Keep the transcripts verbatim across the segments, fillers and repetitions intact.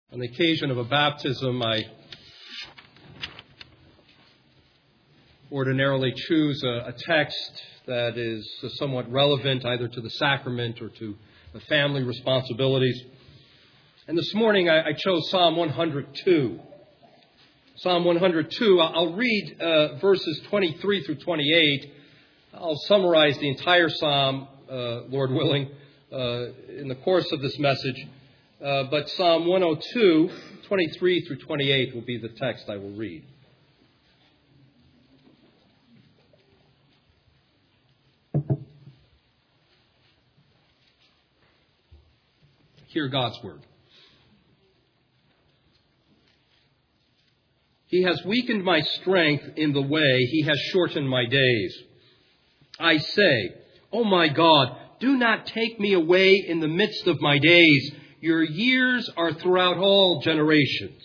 On the occasion of a baptism, I ordinarily choose a, a text that is somewhat relevant either to the sacrament or to the family responsibilities. And this morning I, I chose Psalm one hundred two. Psalm one hundred two, I'll read uh, verses twenty-three through twenty-eight. I'll summarize the entire psalm, uh, Lord willing, uh, in the course of this message. Uh, but Psalm one oh two, twenty-three through twenty-eight will be the text I will read. Hear God's word. He has weakened my strength in the way. He has shortened my days. I say, O my God, do not take me away in the midst of my days. Your years are throughout all generations.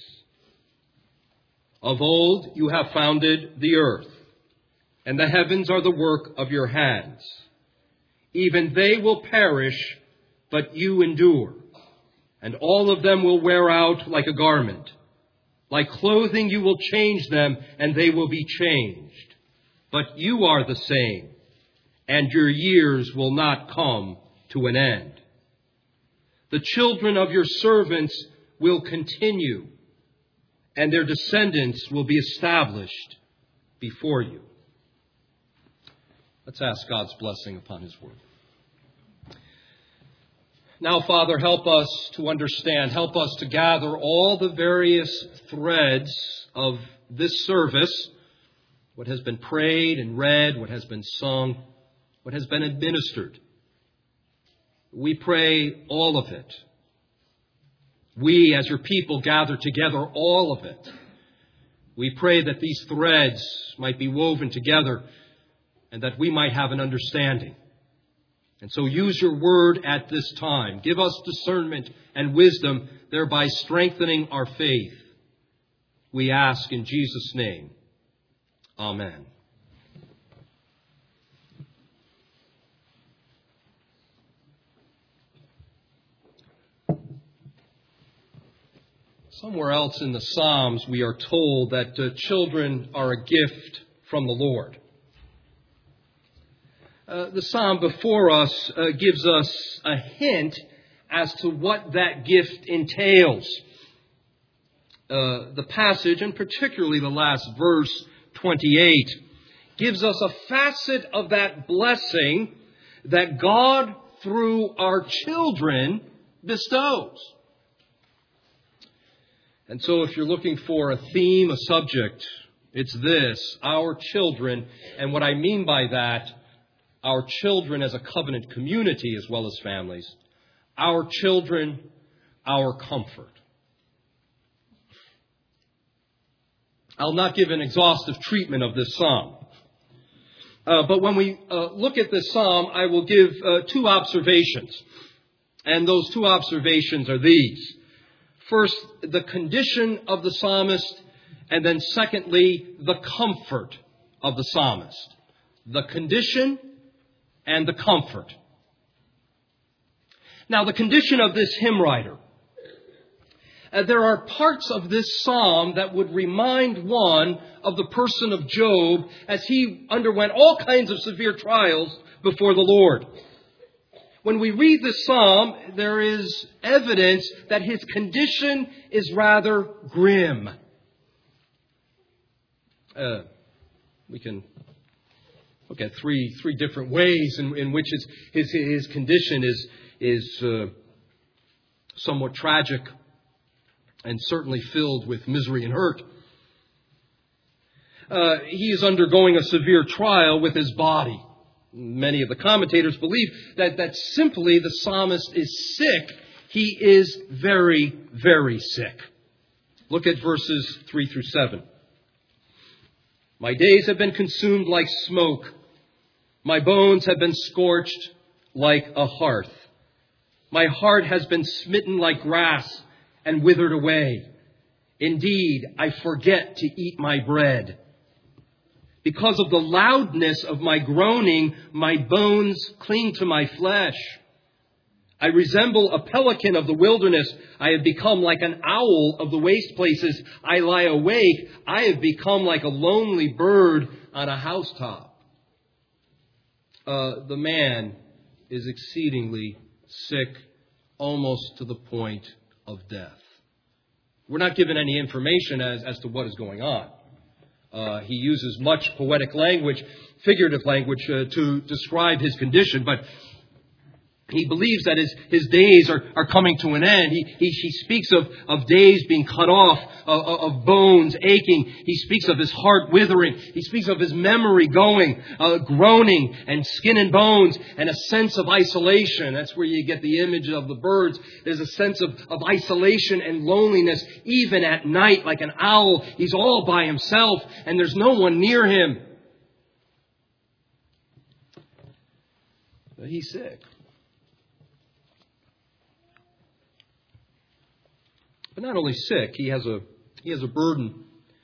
Of old you have founded the earth, and the heavens are the work of your hands. Even they will perish, but you endure, and all of them will wear out like a garment. Like clothing you will change them, and they will be changed. But you are the same, and your years will not come to an end. The children of your servants will continue, and their descendants will be established before you. Let's ask God's blessing upon His word. Now, Father, help us to understand. Help us to gather all the various threads of this service, what has been prayed and read, what has been sung, what has been administered. We pray all of it. We, as your people, gather together all of it. We pray that these threads might be woven together and that we might have an understanding. And so use your word at this time. Give us discernment and wisdom, thereby strengthening our faith. We ask in Jesus' name. Amen. Somewhere else in the Psalms, we are told that uh, children are a gift from the Lord. Uh, the psalm before us uh, gives us a hint as to what that gift entails. Uh, the passage, and particularly the last verse, twenty-eight, gives us a facet of that blessing that God, through our children, bestows. And so if you're looking for a theme, a subject, it's this, our children. And what I mean by that, our children as a covenant community as well as families. Our children, our comfort. I'll not give an exhaustive treatment of this psalm. Uh, but when we uh, look at this psalm, I will give uh, two observations. And those two observations are these. First, the condition of the psalmist, and then secondly, the comfort of the psalmist. The condition and the comfort. Now, the condition of this hymn writer. Uh, there are parts of this psalm that would remind one of the person of Job as he underwent all kinds of severe trials before the Lord. When we read this psalm, there is evidence that his condition is rather grim. Uh, we can look at three three different ways in, in which his his, his condition is is uh, somewhat tragic and certainly filled with misery and hurt. Uh, he is undergoing a severe trial with his body. Many of the commentators believe that, that simply the psalmist is sick. He is very, very sick. Look at verses three through seven. My days have been consumed like smoke. My bones have been scorched like a hearth. My heart has been smitten like grass and withered away. Indeed, I forget to eat my bread. Because of the loudness of my groaning, my bones cling to my flesh. I resemble a pelican of the wilderness. I have become like an owl of the waste places. I lie awake. I have become like a lonely bird on a housetop. Uh, the man is exceedingly sick, almost to the point of death. We're not given any information as, as to what is going on. Uh, he uses much poetic language, figurative language, uh, to describe his condition, but he believes that his, his days are, are coming to an end. He, he, he speaks of, of days being cut off, of, of bones aching. He speaks of his heart withering. He speaks of his memory going, uh, groaning, and skin and bones, and a sense of isolation. That's where you get the image of the birds. There's a sense of, of isolation and loneliness, even at night, like an owl. He's all by himself, and there's no one near him. But he's sick. But not only sick, he has a he has a burden.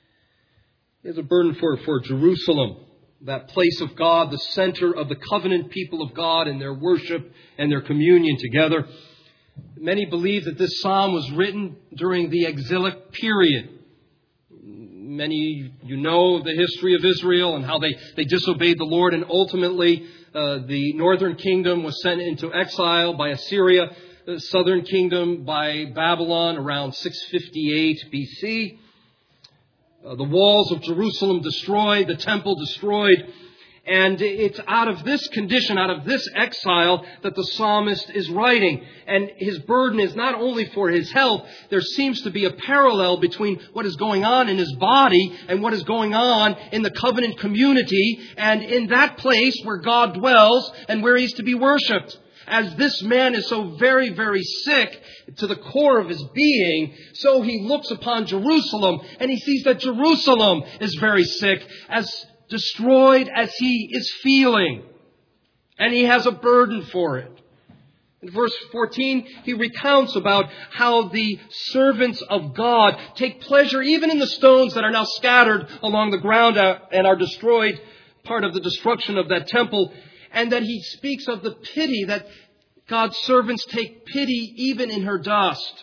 He has a burden for, for Jerusalem, that place of God, the center of the covenant people of God and their worship and their communion together. Many believe that this psalm was written during the exilic period. Many, you know the history of Israel and how they, they disobeyed the Lord, and ultimately uh, the northern kingdom was sent into exile by Assyria. The southern kingdom by Babylon around six fifty-eight B C. Uh, the walls of Jerusalem destroyed, the temple destroyed. And it's out of this condition, out of this exile, that the psalmist is writing. And his burden is not only for his health. There seems to be a parallel between what is going on in his body and what is going on in the covenant community and in that place where God dwells and where he's to be worshipped. As this man is so very, very sick to the core of his being, so he looks upon Jerusalem and he sees that Jerusalem is very sick, as destroyed as he is feeling. And he has a burden for it. In verse fourteen, he recounts about how the servants of God take pleasure even in the stones that are now scattered along the ground and are destroyed, part of the destruction of that temple. And that he speaks of the pity that God's servants take pity even in her dust.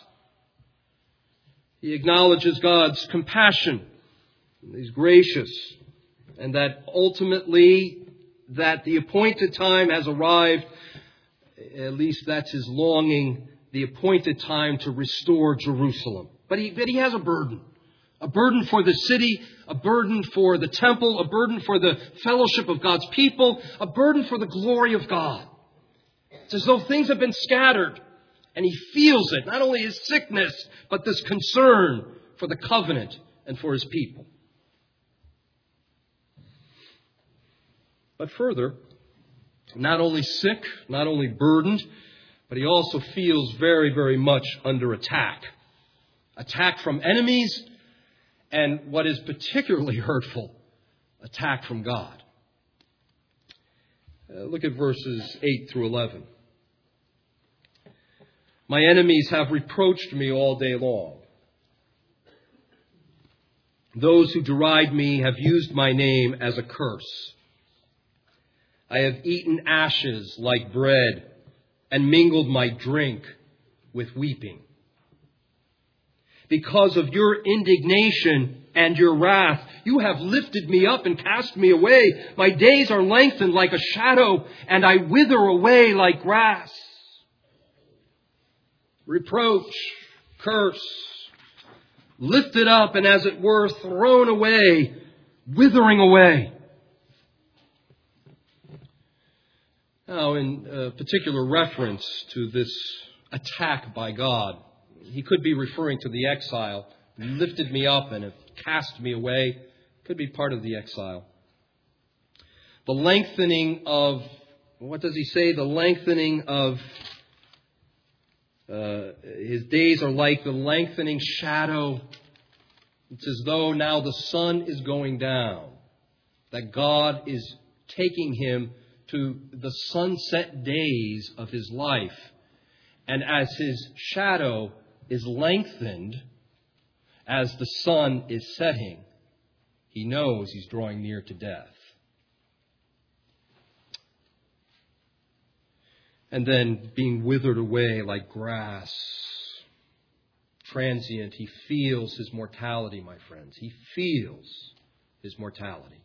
He acknowledges God's compassion. He's gracious. And that ultimately that the appointed time has arrived. At least that's his longing. The appointed time to restore Jerusalem. But he, but he has a burden. A burden for the city, a burden for the temple, a burden for the fellowship of God's people, a burden for the glory of God. It's as though things have been scattered, and he feels it, not only his sickness, but this concern for the covenant and for his people. But further, not only sick, not only burdened, but he also feels very, very much under attack. Attack from enemies. And what is particularly hurtful, attack from God. Uh, look at verses eight through eleven. My enemies have reproached me all day long. Those who deride me have used my name as a curse. I have eaten ashes like bread and mingled my drink with weeping. Because of your indignation and your wrath, you have lifted me up and cast me away. My days are lengthened like a shadow, and I wither away like grass. Reproach, curse, lifted up and as it were thrown away, withering away. Now, in a particular reference to this attack by God, he could be referring to the exile. Lifted me up and have cast me away. Could be part of the exile. The lengthening of, what does he say? The lengthening of, uh, his days are like the lengthening shadow. It's as though now the sun is going down. That God is taking him to the sunset days of his life. And as his shadow is lengthened as the sun is setting, he knows he's drawing near to death. and then being withered away like grass. Transient, he feels his mortality, my friends. He feels his mortality.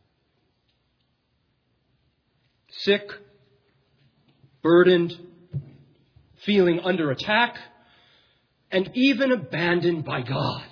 Sick, burdened, feeling under attack, and even abandoned by God.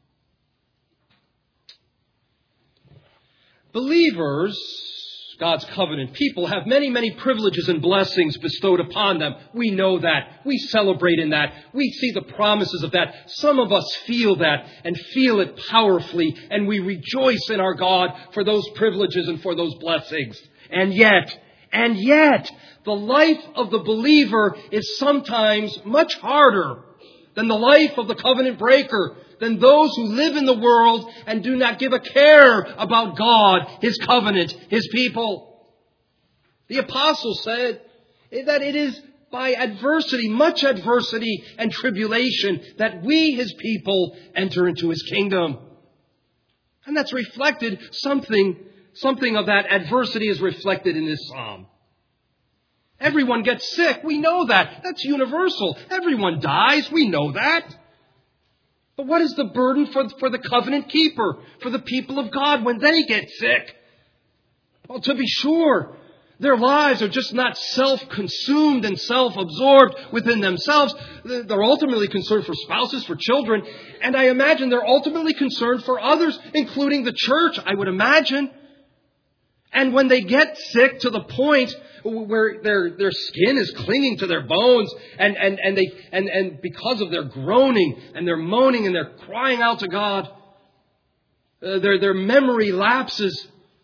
Believers, God's covenant people, have many, many privileges and blessings bestowed upon them. We know that. We celebrate in that. We see the promises of that. Some of us feel that and feel it powerfully, and we rejoice in our God for those privileges and for those blessings. And yet, and yet, the life of the believer is sometimes much harder than the life of the covenant breaker, than those who live in the world and do not give a care about God, His covenant, His people. The apostle said that it is by adversity, much adversity and tribulation, that we, His people, enter into His kingdom. And that's reflected, something, something of that adversity is reflected in this psalm. Everyone gets sick. We know that. That's universal. Everyone dies. We know that. But what is the burden for, for the covenant keeper, for the people of God when they get sick? Well, to be sure, their lives are just not self-consumed and self-absorbed within themselves. They're ultimately concerned for spouses, for children. And I imagine they're ultimately concerned for others, including the church, I would imagine. And when they get sick to the point where their their skin is clinging to their bones, and and and they and and because of their groaning and their moaning and their crying out to God, uh, their their memory lapses.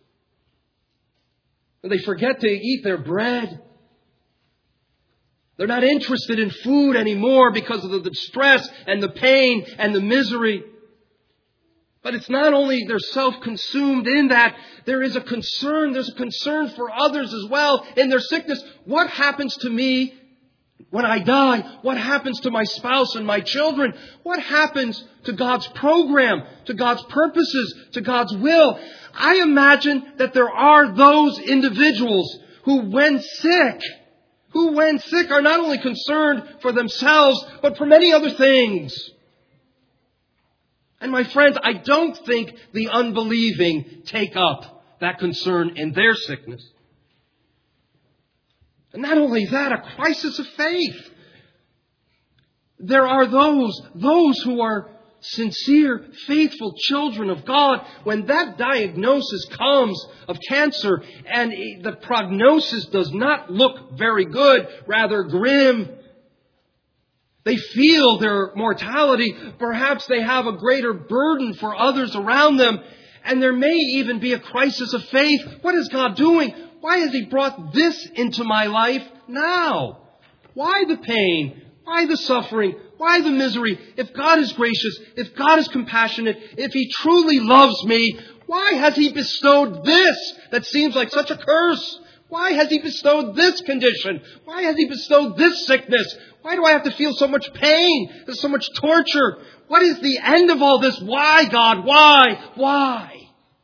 They forget to eat their bread. They're not interested in food anymore because of the, the stress and the pain and the misery. But it's not only they're self-consumed in that, there is a concern, there's a concern for others as well in their sickness. What happens to me when I die? What happens to my spouse and my children? What happens to God's program, to God's purposes, to God's will? I imagine that there are those individuals who, when sick, who when sick are not only concerned for themselves, but for many other things. And my friends, I don't think the unbelieving take up that concern in their sickness. And not only that, a crisis of faith. There are those, those who are sincere, faithful children of God. When that diagnosis comes of cancer and the prognosis does not look very good, rather grim, they feel their mortality. Perhaps they have a greater burden for others around them. And there may even be a crisis of faith. What is God doing? Why has He brought this into my life now? Why the pain? Why the suffering? Why the misery? If God is gracious, if God is compassionate, if He truly loves me, why has He bestowed this that seems like such a curse? Why has He bestowed this condition? Why has He bestowed this sickness? Why do I have to feel so much pain? There's so much torture. What is the end of all this? Why, God? Why? Why?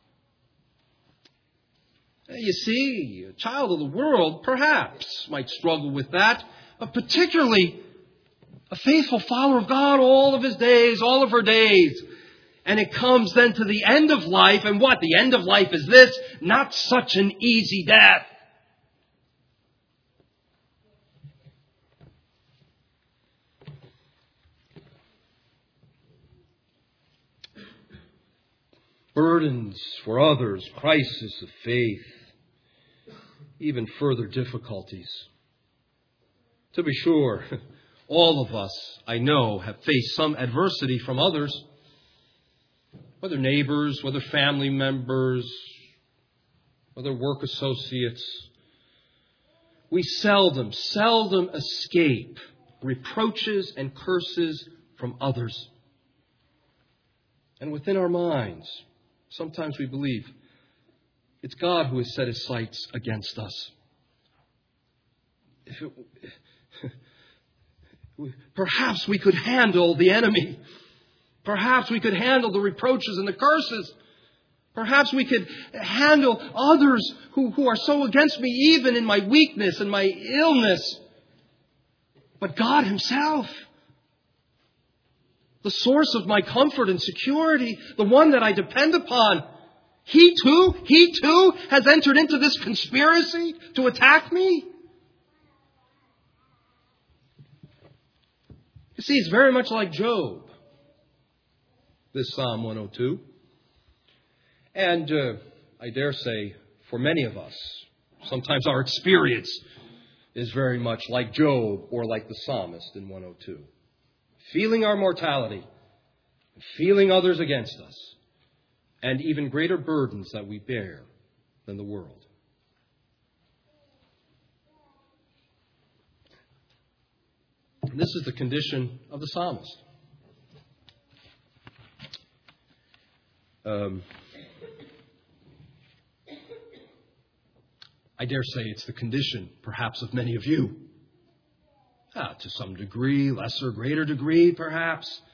You see, a child of the world perhaps might struggle with that, but particularly a faithful follower of God all of his days, all of her days. And it comes then to the end of life, and what? The end of life is this, not such an easy death. Burdens for others, crisis of faith, even further difficulties. To be sure, all of us, I know, have faced some adversity from others, whether neighbors, whether family members, whether work associates. We seldom, seldom escape reproaches and curses from others. And within our minds, sometimes we believe it's God who has set His sights against us. If it, perhaps we could handle the enemy. Perhaps we could handle the reproaches and the curses. Perhaps we could handle others who, who are so against me, even in my weakness and my illness. but God Himself. The source of my comfort and security, the one that I depend upon. He too, He too has entered into this conspiracy to attack me. You see, it's very much like Job, this Psalm one oh two. And uh, I dare say, for many of us, sometimes our experience is very much like Job or like the psalmist in one oh two. Feeling our mortality, feeling others against us, and even greater burdens that we bear than the world. And this is the condition of the psalmist. Um, I dare say it's the condition, perhaps, of many of you. Ah, to some degree, lesser, greater degree, perhaps.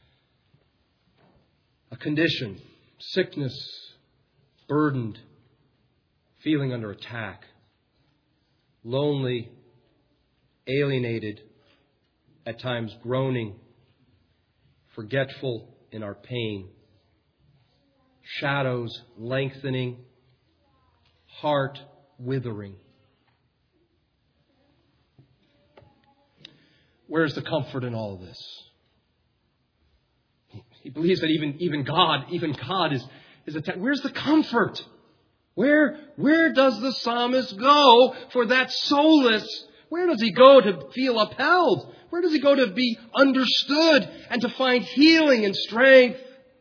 A condition, sickness, burdened, feeling under attack, lonely, alienated, at times groaning, forgetful in our pain, shadows lengthening, heart withering. Where's the comfort in all of this? He believes that even, even God, even God is, is attacked. Where's the comfort? Where, where does the psalmist go for that solace? Where does he go to feel upheld? Where does he go to be understood and to find healing and strength?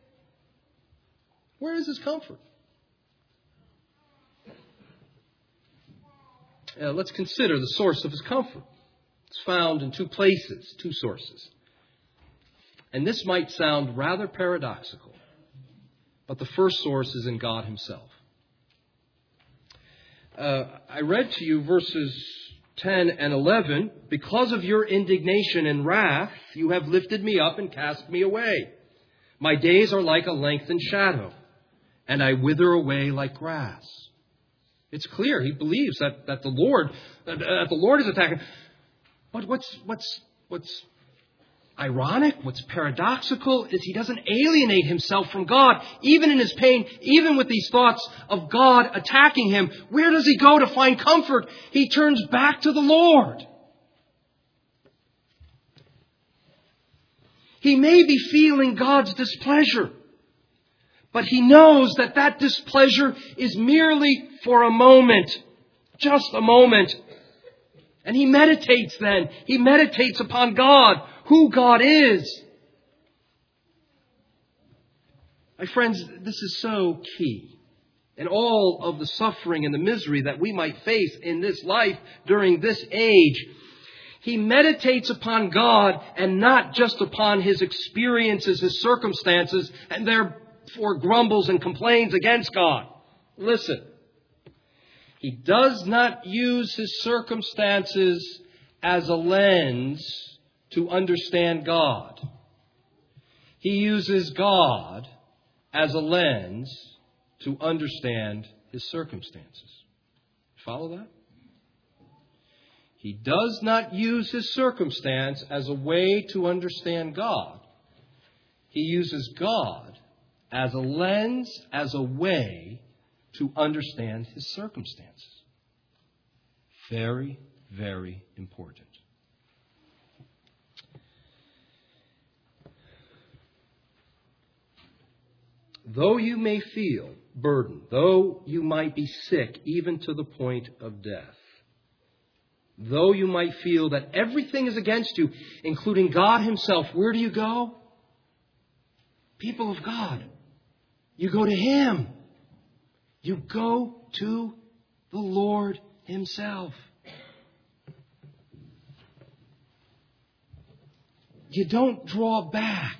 Where is his comfort? Uh, let's consider the source of his comfort. It's found in two places, two sources. And this might sound rather paradoxical, but the first source is in God Himself. Uh, I read to you verses ten and eleven. Because of your indignation and wrath, you have lifted me up and cast me away. My days are like a lengthened shadow, and I wither away like grass. It's clear he believes that, that the Lord that, that the Lord is attacking. But what's what's what's ironic, what's paradoxical, is he doesn't alienate himself from God. Even in his pain, even with these thoughts of God attacking him, where does he go to find comfort? He turns back to the Lord. He may be feeling God's displeasure, but he knows that that displeasure is merely for a moment, just a moment. And he meditates then. He meditates upon God, who God is. My friends, this is so key. In all of the suffering and the misery that we might face in this life during this age, he meditates upon God and not just upon his experiences, his circumstances, and therefore grumbles and complains against God. Listen. He does not use his circumstances as a lens to understand God. He uses God as a lens to understand his circumstances. Follow that? He does not use his circumstance as a way to understand God. He uses God as a lens, as a way to understand his circumstances. Very, very important. Though you may feel burdened, though you might be sick even to the point of death, though you might feel that everything is against you, including God Himself, where do you go? People of God, you go to Him. You go to the Lord Himself. You don't draw back.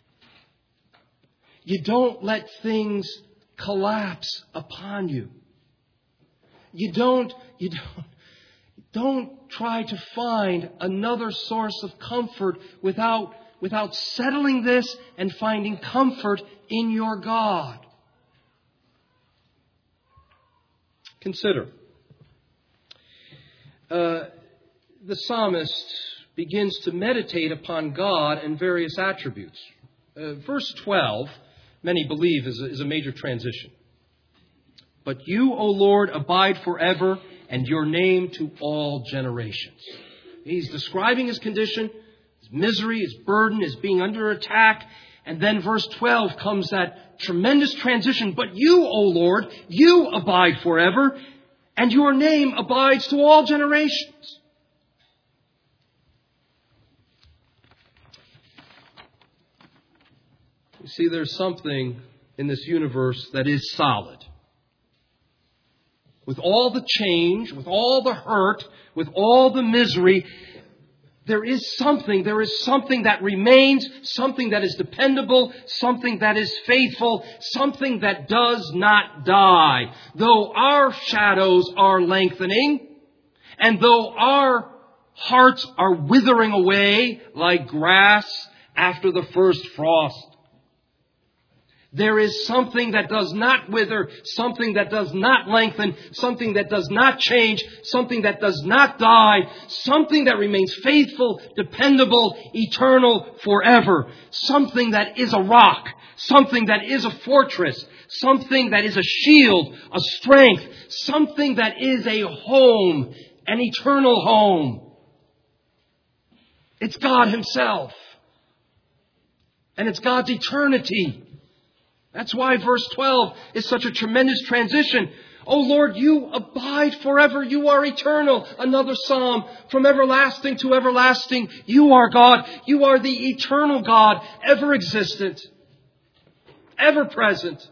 You don't let things collapse upon you. You don't, you don't, don't try to find another source of comfort without, without settling this and finding comfort in your God. Consider. Uh, the psalmist begins to meditate upon God and various attributes. Uh, verse twelve, many believe, is a, is a major transition. But you, O Lord, abide forever, and your name to all generations. He's describing his condition, his misery, his burden, his being under attack. And then verse twelve comes that tremendous transition. But you, O Lord, you abide forever, and your name abides to all generations. You see, there's something in this universe that is solid. With all the change, with all the hurt, with all the misery, there is something, there is something that remains, something that is dependable, something that is faithful, something that does not die. Though our shadows are lengthening, and though our hearts are withering away like grass after the first frost, there is something that does not wither, something that does not lengthen, something that does not change, something that does not die, something that remains faithful, dependable, eternal, forever. Something that is a rock, something that is a fortress, something that is a shield, a strength, something that is a home, an eternal home. It's God Himself. And it's God's eternity. That's why verse twelve is such a tremendous transition. Oh Lord, you abide forever. You are eternal. Another psalm. From everlasting to everlasting, you are God. You are the eternal God, ever existent, ever present.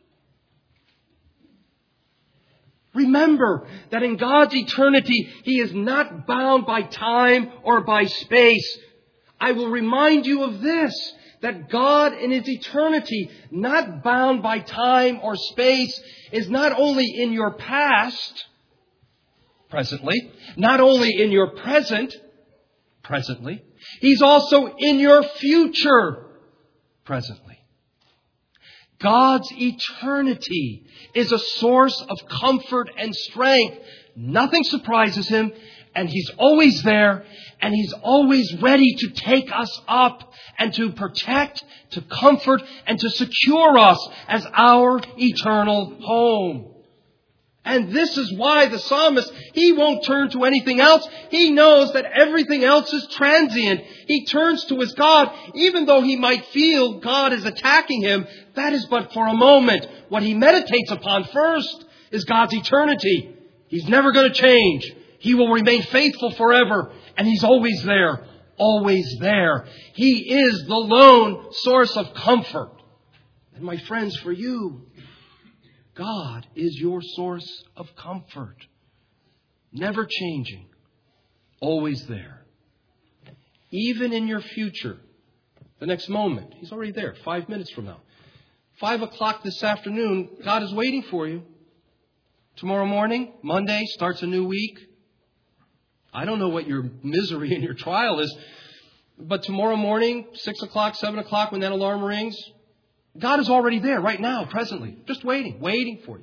Remember that in God's eternity, He is not bound by time or by space. I will remind you of this, that God in His eternity, not bound by time or space, is not only in your past, presently, not only in your present, presently, He's also in your future, presently. God's eternity is a source of comfort and strength. Nothing surprises Him, and He's always there, and He's always ready to take us up and to protect, to comfort, and to secure us as our eternal home. And this is why the psalmist, he won't turn to anything else. He knows that everything else is transient. He turns to his God, even though he might feel God is attacking him. That is but for a moment. What he meditates upon first is God's eternity. He's never going to change. He will remain faithful forever. And He's always there. Always there. He is the lone source of comfort. And my friends, for you, God is your source of comfort. Never changing. Always there. Even in your future. The next moment. He's already there. Five minutes from now. Five o'clock this afternoon. God is waiting for you. Tomorrow morning, Monday, starts a new week. I don't know what your misery and your trial is. But tomorrow morning, six o'clock, seven o'clock, when that alarm rings, God is already there right now, presently. Just waiting, waiting for you.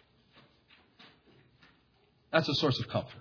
That's a source of comfort.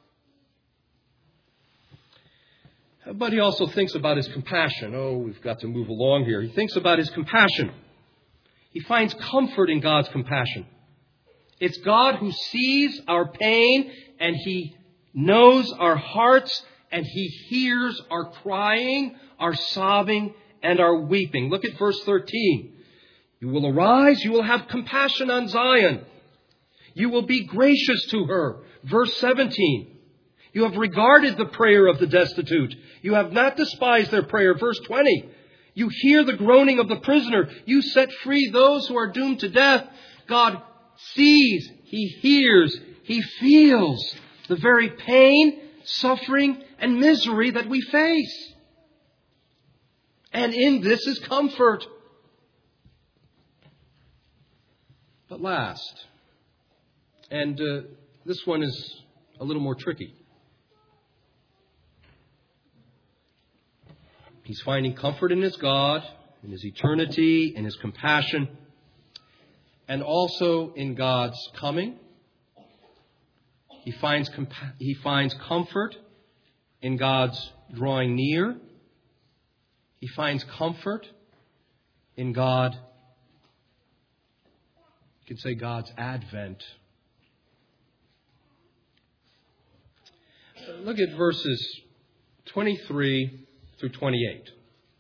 But He also thinks about His compassion. Oh, we've got to move along here. He thinks about His compassion. He finds comfort in God's compassion. It's God who sees our pain, and He knows our hearts, and He hears our crying, our sobbing, and our weeping. Look at verse thirteen. You will arise, you will have compassion on Zion. You will be gracious to her. Verse seventeen. You have regarded the prayer of the destitute. You have not despised their prayer. Verse twenty. You hear the groaning of the prisoner. You set free those who are doomed to death. God sees, He hears, He feels the very pain, suffering, and misery that we face. And in this is comfort. But last, and uh, this one is a little more tricky. He's finding comfort in his God, in His eternity, in His compassion, and also in God's coming. He finds compa- he finds comfort in God's drawing near. He finds comfort in God. You could say God's advent. Look at verses twenty-three through twenty-eight.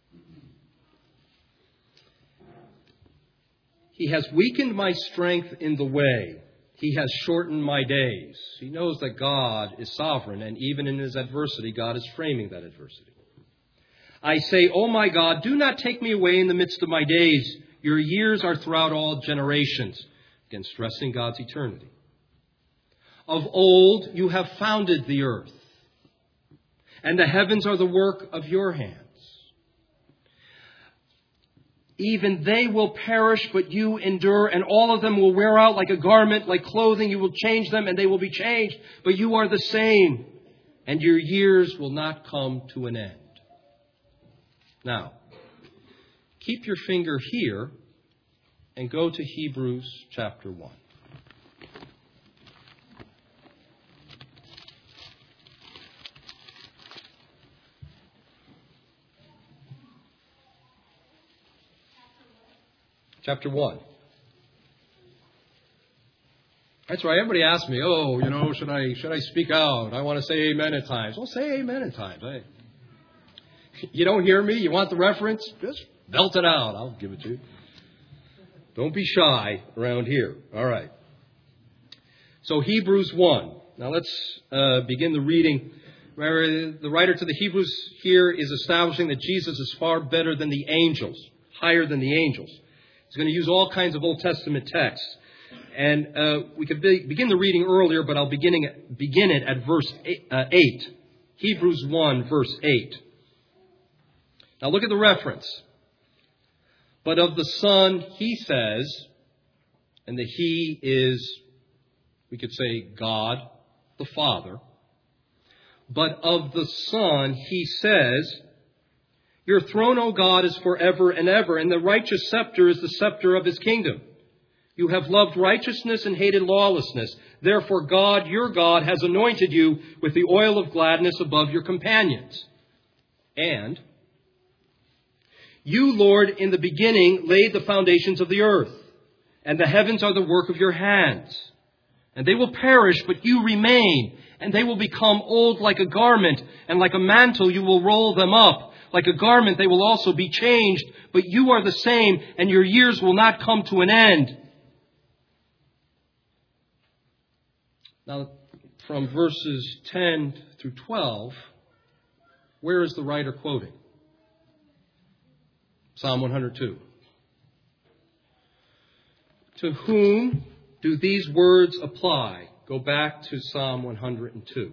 He has weakened my strength in the way. He has shortened my days. He knows that God is sovereign, and even in his adversity, God is framing that adversity. I say, "Oh my God, do not take me away in the midst of my days. Your years are throughout all generations." Again, stressing God's eternity. Of old you have founded the earth, and the heavens are the work of your hands. Even they will perish, but you endure, and all of them will wear out like a garment, like clothing. You will change them, and they will be changed. But you are the same, and your years will not come to an end. Now, keep your finger here and go to Hebrews chapter one. Chapter one. That's right. Everybody asks me, oh, you know, should I should I speak out? I want to say amen at times. Well, say amen at times. Hey. You don't hear me? You want the reference? Just belt it out. I'll give it to you. Don't be shy around here. All right. So Hebrews one. Now let's uh, begin the reading. The writer to the Hebrews here is establishing that Jesus is far better than the angels, higher than the angels. He's going to use all kinds of Old Testament texts. And uh, we could be, begin the reading earlier, but I'll beginning, begin it at verse eight, uh, eight. Hebrews one, verse eight. Now look at the reference. But of the Son, he says, and the he is, we could say, God, the Father. But of the Son, he says, your throne, O God, is forever and ever, and the righteous scepter is the scepter of his kingdom. You have loved righteousness and hated lawlessness. Therefore, God, your God, has anointed you with the oil of gladness above your companions. And you, Lord, in the beginning laid the foundations of the earth, and the heavens are the work of your hands. And they will perish, but you remain, and they will become old like a garment, and like a mantle you will roll them up. Like a garment they will also be changed, but you are the same, and your years will not come to an end. Now, from verses ten through twelve, where is the writer quoting? Psalm one hundred two. To whom do these words apply? Go back to Psalm one hundred two.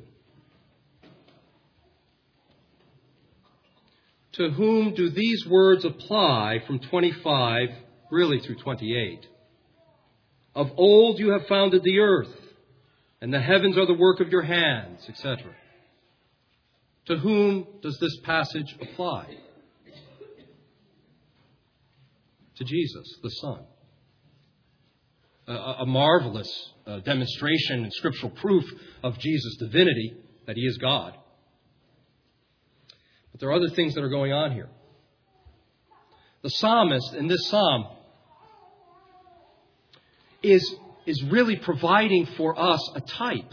To whom do these words apply from twenty-five, really through twenty-eight? Of old you have founded the earth, and the heavens are the work of your hands, et cetera. To whom does this passage apply? To Jesus, the Son. A, a marvelous uh, demonstration and scriptural proof of Jesus' divinity, that he is God. But there are other things that are going on here. The psalmist in this psalm is, is really providing for us a type.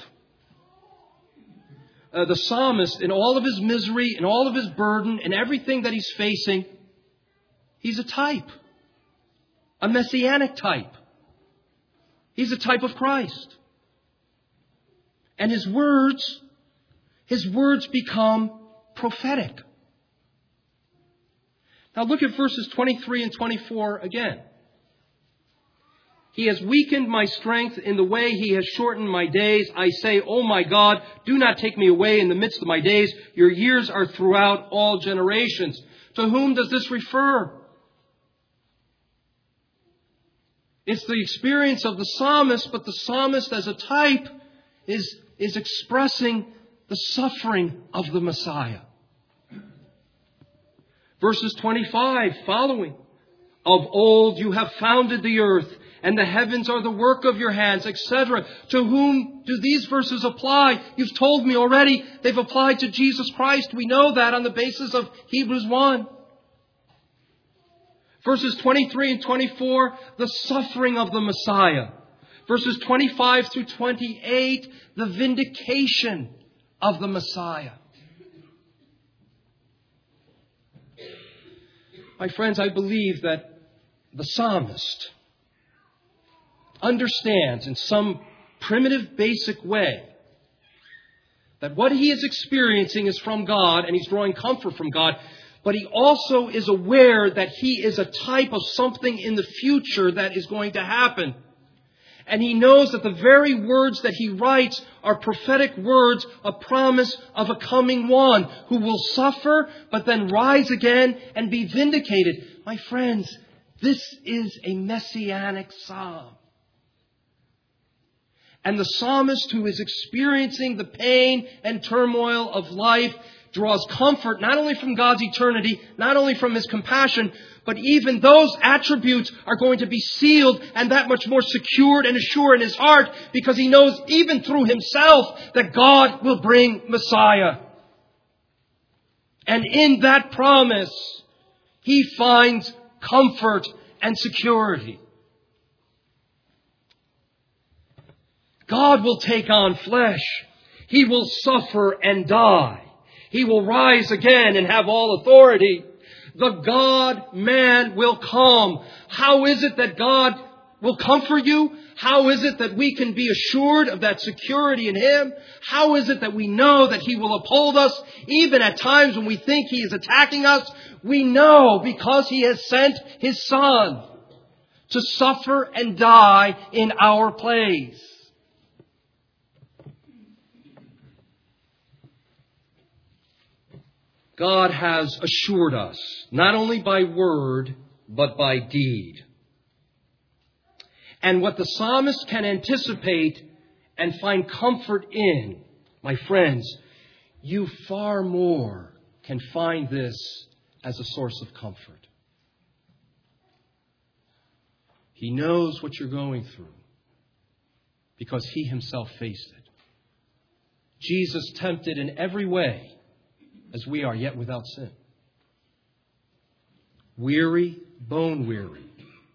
Uh, the psalmist, in all of his misery, in all of his burden, in everything that he's facing, he's a type. A messianic type. He's a type of Christ. And his words, his words become prophetic. Now look at verses twenty-three and twenty-four again. He has weakened my strength in the way he has shortened my days. I say, oh my God, do not take me away in the midst of my days. Your years are throughout all generations. To whom does this refer? It's the experience of the psalmist, but the psalmist as a type is, is expressing the suffering of the Messiah. Verses twenty-five following. Of old you have founded the earth, and the heavens are the work of your hands, et cetera. To whom do these verses apply? You've told me already they've applied to Jesus Christ. We know that on the basis of Hebrews one. Verses twenty-three and twenty-four, the suffering of the Messiah. Verses twenty-five through twenty-eight, the vindication of the Messiah. My friends, I believe that the psalmist understands in some primitive, basic way that what he is experiencing is from God and he's drawing comfort from God. But he also is aware that he is a type of something in the future that is going to happen. And he knows that the very words that he writes are prophetic words, a promise of a coming one who will suffer, but then rise again and be vindicated. My friends, this is a messianic psalm. And the psalmist who is experiencing the pain and turmoil of life draws comfort not only from God's eternity, not only from His compassion, but even those attributes are going to be sealed and that much more secured and assured in his heart because he knows even through himself that God will bring Messiah. And in that promise, he finds comfort and security. God will take on flesh. He will suffer and die. He will rise again and have all authority. The God-man will come. How is it that God will comfort you? How is it that we can be assured of that security in Him? How is it that we know that He will uphold us even at times when we think He is attacking us? We know because He has sent His Son to suffer and die in our place. God has assured us, not only by word, but by deed. And what the psalmist can anticipate and find comfort in, my friends, you far more can find this as a source of comfort. He knows what you're going through because He Himself faced it. Jesus tempted in every way as we are, yet without sin. Weary, bone weary.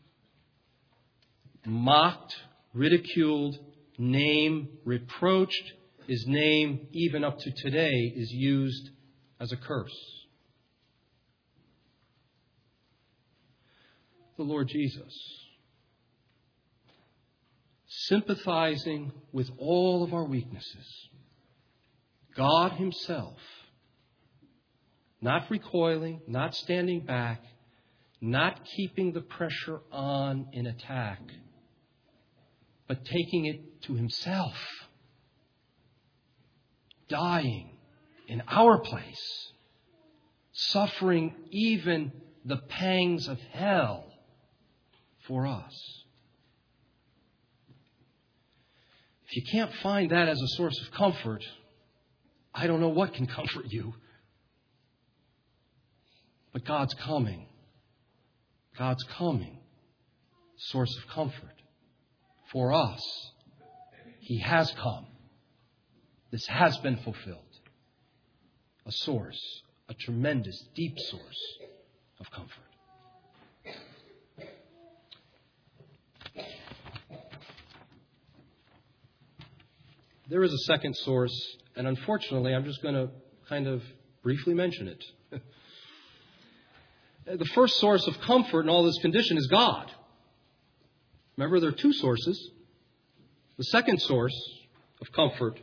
Mocked, ridiculed, name reproached. His name, even up to today, is used as a curse. The Lord Jesus, sympathizing with all of our weaknesses, God Himself, not recoiling, not standing back, not keeping the pressure on in attack, but taking it to Himself, dying in our place, suffering even the pangs of hell for us. If you can't find that as a source of comfort, I don't know what can comfort you. But God's coming. God's coming. Source of comfort. For us, He has come. This has been fulfilled. A source, a tremendous, deep source of comfort. There is a second source, and unfortunately, I'm just going to kind of briefly mention it. The first source of comfort in all this condition is God. Remember, there are two sources. The second source of comfort,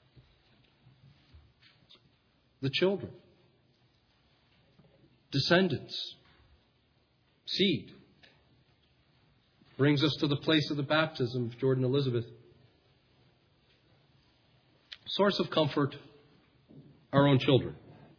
the children, descendants, seed. Brings us to the place of the baptism of Jordan Elizabeth. Source of comfort, our own children.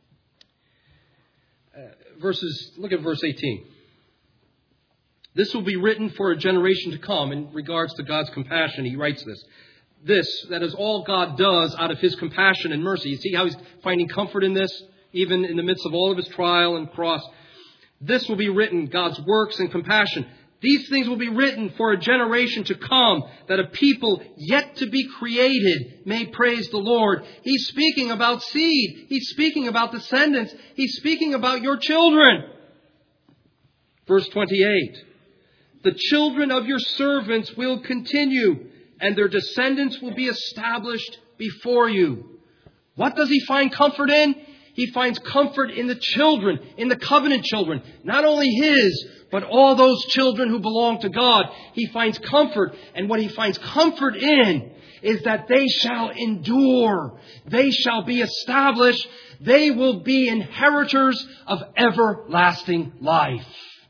Uh, verses, look at verse eighteen. This will be written for a generation to come in regards to God's compassion. He writes this. This, that is all God does out of His compassion and mercy. You see how He's finding comfort in this, even in the midst of all of His trial and cross. This will be written, God's works and compassion. These things will be written for a generation to come, that a people yet to be created may praise the Lord. He's speaking about seed. He's speaking about descendants. He's speaking about your children. Verse twenty-eight. The children of your servants will continue, and their descendants will be established before you. What does he find comfort in? He finds comfort in the children, in the covenant children. Not only his, but all those children who belong to God. He finds comfort. And what he finds comfort in is that they shall endure. They shall be established. They will be inheritors of everlasting life.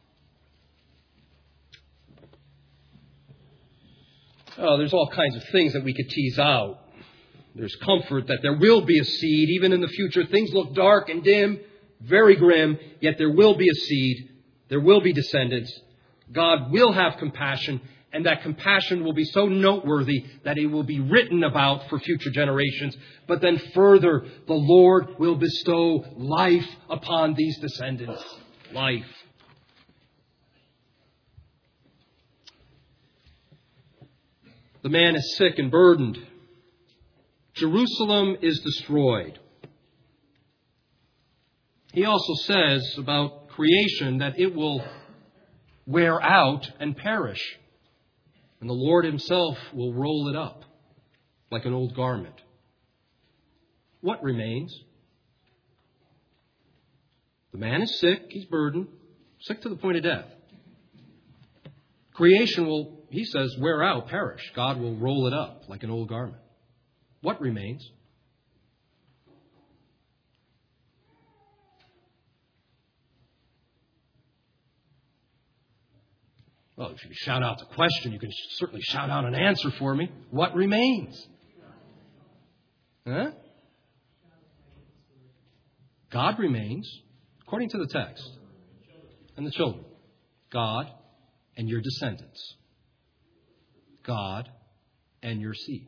Oh, there's all kinds of things that we could tease out. There's comfort that there will be a seed, even in the future. Things look dark and dim, very grim, yet there will be a seed. There will be descendants. God will have compassion, and that compassion will be so noteworthy that it will be written about for future generations. But then further, the Lord will bestow life upon these descendants. Life. The man is sick and burdened. Jerusalem is destroyed. He also says about creation that it will wear out and perish. And the Lord himself will roll it up like an old garment. What remains? The man is sick, he's burdened, sick to the point of death. Creation will, he says, wear out, perish. God will roll it up like an old garment. What remains? Well, if you shout out the question, you can certainly shout out an answer for me. What remains? Huh? God remains, according to the text, and the children. God and your descendants. God and your seed.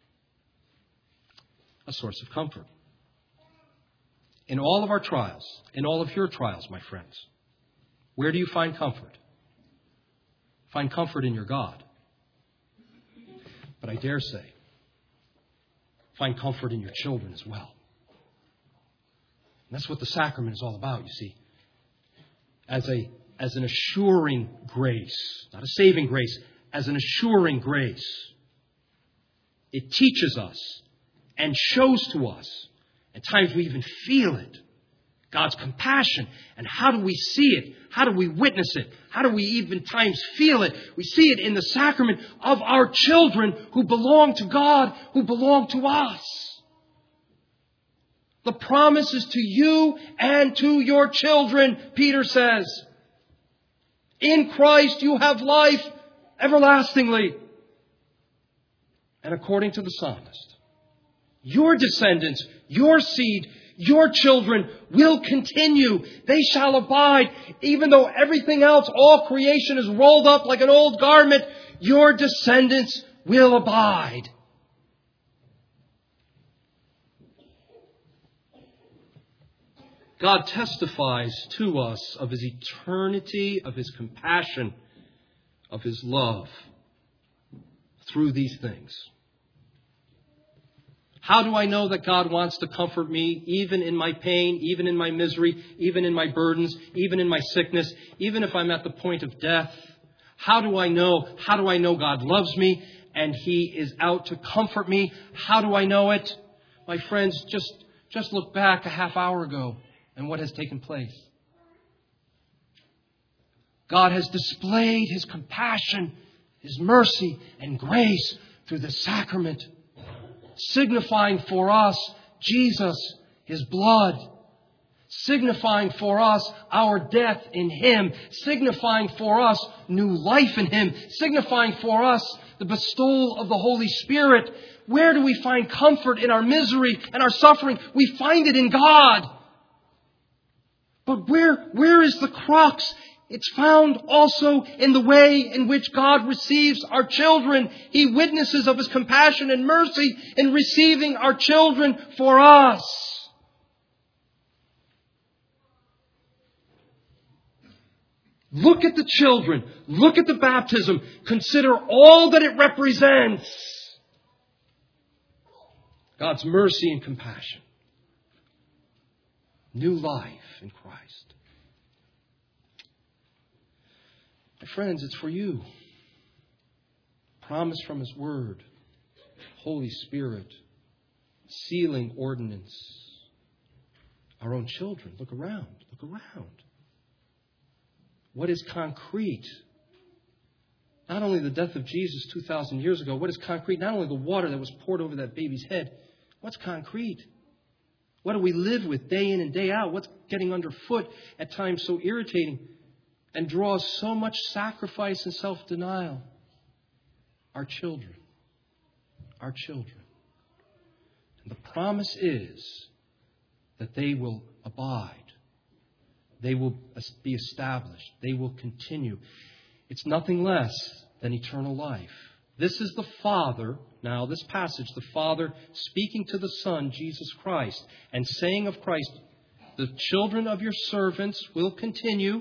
A source of comfort. In all of our trials, in all of your trials, my friends, where do you find comfort? Find comfort in your God. But I dare say, find comfort in your children as well. And that's what the sacrament is all about, you see. As a as an assuring grace, not a saving grace, as an assuring grace. It teaches us and shows to us, at times we even feel it, God's compassion. And how do we see it? How do we witness it? How do we even times feel it? We see it in the sacrament of our children who belong to God, who belong to us. The promise is to you and to your children, Peter says. In Christ you have life everlastingly. And according to the psalmist, your descendants, your seed, your children will continue. They shall abide. Even though everything else, all creation is rolled up like an old garment, your descendants will abide. God testifies to us of His eternity, of His compassion, of His love through these things. How do I know that God wants to comfort me even in my pain, even in my misery, even in my burdens, even in my sickness, even if I'm at the point of death? How do I know? How do I know God loves me and He is out to comfort me? How do I know it? My friends, just, just look back a half hour ago and what has taken place. God has displayed His compassion, His mercy and grace through the sacrament, signifying for us Jesus, His blood, signifying for us our death in Him, signifying for us new life in Him, signifying for us the bestowal of the Holy Spirit. Where do we find comfort in our misery and our suffering? We find it in God. But where, where is the crux? It's found also in the way in which God receives our children. He witnesses of His compassion and mercy in receiving our children for us. Look at the children. Look at the baptism. Consider all that it represents. God's mercy and compassion. New life in Christ. My friends, it's for you. Promise from His Word. Holy Spirit. Sealing ordinance. Our own children. Look around. Look around. What is concrete? Not only the death of Jesus two thousand years ago. What is concrete? Not only the water that was poured over that baby's head. What's concrete? What do we live with day in and day out? What's getting underfoot, at times so irritating, and draws so much sacrifice and self-denial? Our children. Our children. And the promise is that they will abide. They will be established. They will continue. It's nothing less than eternal life. This is the Father, now this passage, the Father speaking to the Son, Jesus Christ, and saying of Christ, the children of your servants will continue.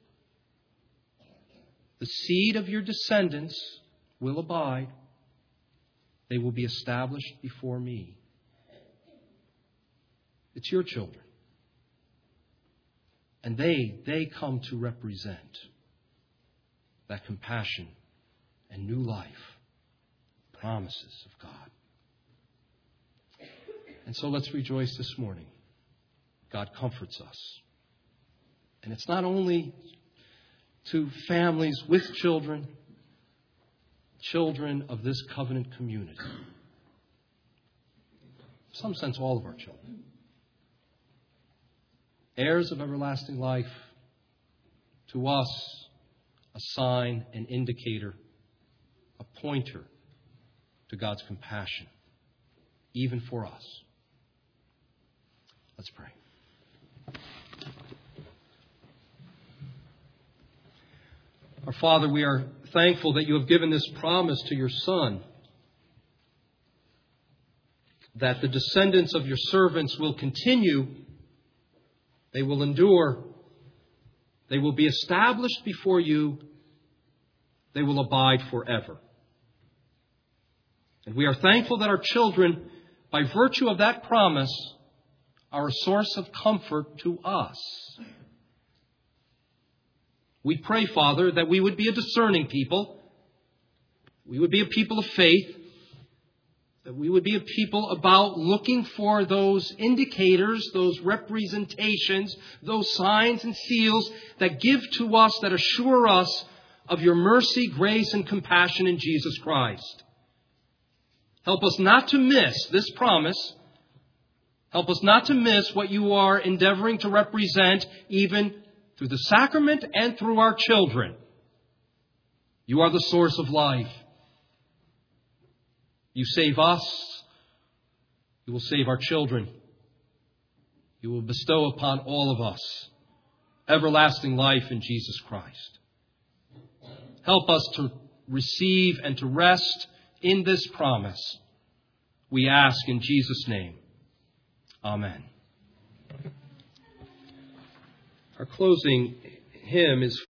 The seed of your descendants will abide. They will be established before me. It's your children. And they, they come to represent that compassion and new life, promises of God. And so let's rejoice this morning. God comforts us. And it's not only to families with children, children of this covenant community. In some sense, all of our children. Heirs of everlasting life, to us, a sign, an indicator, a pointer to God's compassion, even for us. Let's pray. Our Father, we are thankful that you have given this promise to your Son, that the descendants of your servants will continue. They will endure. They will be established before you. They will abide forever. And we are thankful that our children, by virtue of that promise, are a source of comfort to us. We pray, Father, that we would be a discerning people. We would be a people of faith. That we would be a people about looking for those indicators, those representations, those signs and seals that give to us, that assure us of your mercy, grace, and compassion in Jesus Christ. Help us not to miss this promise. Help us not to miss what you are endeavoring to represent, even through the sacrament and through our children. You are the source of life. You save us. You will save our children. You will bestow upon all of us everlasting life in Jesus Christ. Help us to receive and to rest in this promise. We ask in Jesus' name. Amen. Our closing hymn is